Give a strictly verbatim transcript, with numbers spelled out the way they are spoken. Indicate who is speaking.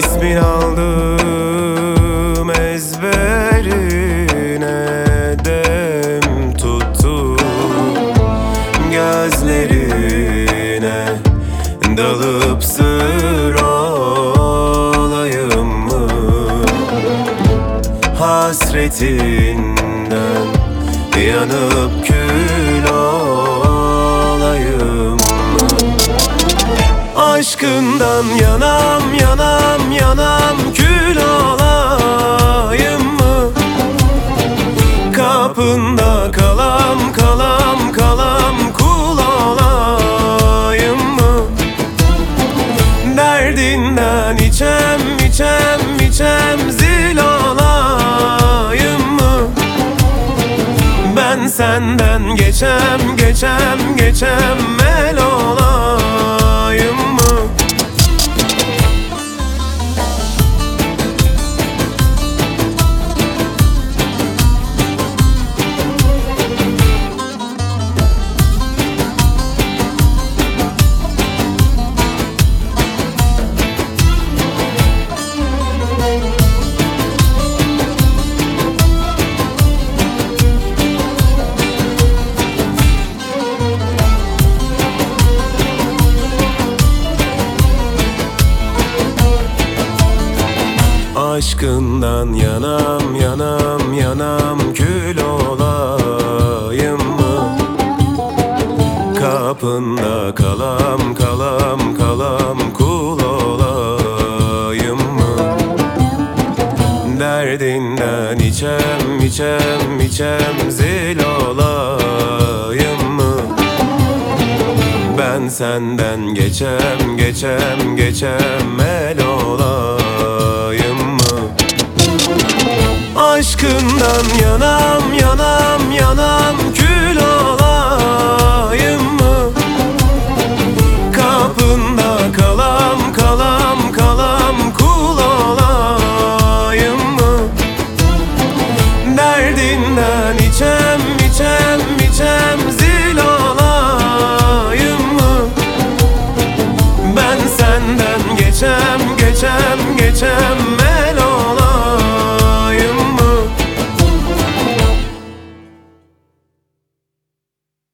Speaker 1: ismin aldım ezberine, dem tuttum gözlerine, dalıp sır olayım mı? Hasretinden yanıp kül olayım mı? Aşkından yanam yanam yanam kül olayım mı? Kapında kalam kalam kalam kul olayım mı? Derdinden içem içem içem zil olayım mı? Ben senden geçem geçem geçem mel olayım mı? Aşkından yanam yanam yanam kül olayım mı? Kapında kalam kalam kalam kul olayım mı? Derdinden içem içem içem zil olayım mı? Ben senden geçem geçem geçem el olayım mı? Aşkından yanam yanam yanam kül olayım mı? Kapında kalam kalam kalam kul olayım mı? Derdinden içem içem içem zil olayım mı? Ben senden geçem geçem geçem